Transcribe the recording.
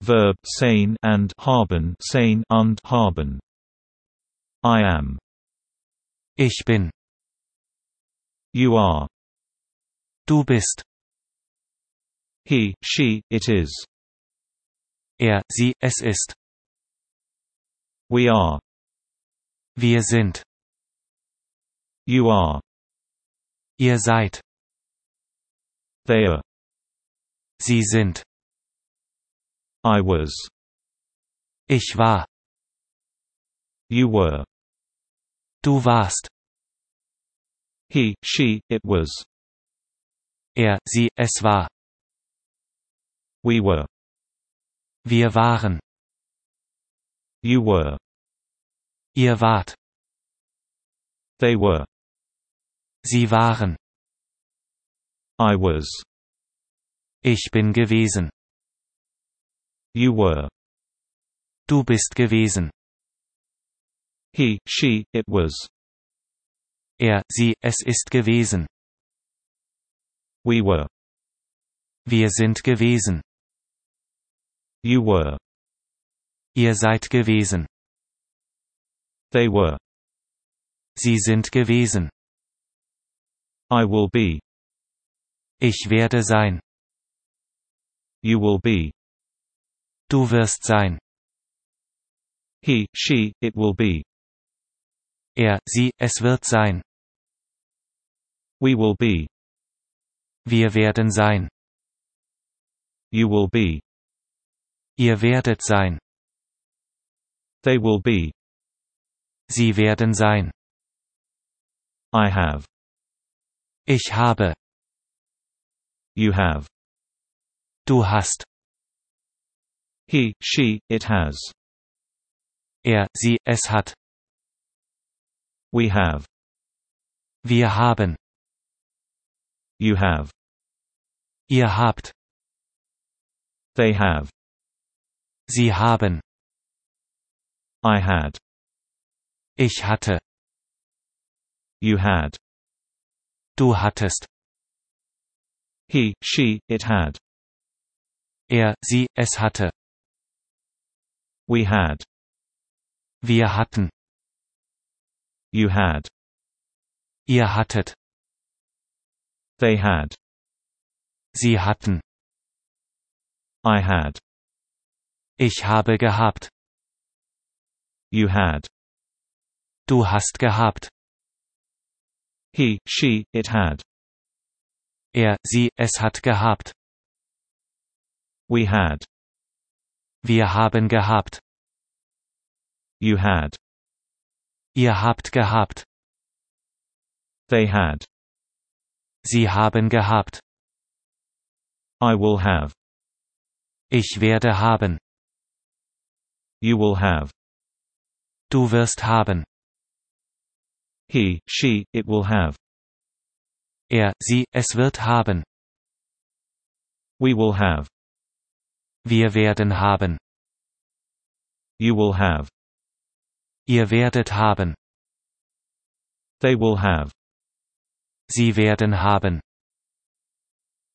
Verb sein and haben sein und haben. I am. Ich bin. You are. Du bist. He, she, it is. Er, sie, es ist. We are. Wir sind. You are. Ihr seid. They are. Sie sind. I was. Ich war. You were. Du warst. He, she, it was. Er, sie, es war. We were. Wir waren. You were. Ihr wart. They were. Sie waren. I was. Ich bin gewesen. You were. Du bist gewesen. He, she, it was. Er, sie, es ist gewesen. We were. Wir sind gewesen. You were. Ihr seid gewesen. They were. Sie sind gewesen. I will be. Ich werde sein. You will be. Du wirst sein. He, she, it will be. Er, sie, es wird sein. We will be. Wir werden sein. You will be. Ihr werdet sein. They will be. Sie werden sein. I have. Ich habe. You have. Du hast. He, she, it has. Er, sie, es hat. We have. Wir haben. You have. Ihr habt. They have. Sie haben. I had. Ich hatte. You had. Du hattest. He, she, it had. Er, sie, es hatte. We had. Wir hatten. You had. Ihr hattet. They had. Sie hatten. I had. Ich habe gehabt. You had. Du hast gehabt. He, she, it had. Er, sie, es hat gehabt. We had. Wir haben gehabt. You had. Ihr habt gehabt. They had. Sie haben gehabt. I will have. Ich werde haben. You will have. Du wirst haben. He, she, it will have. Er, sie, es wird haben. We will have. Wir werden haben. You will have. Ihr werdet haben. They will have. Sie werden haben.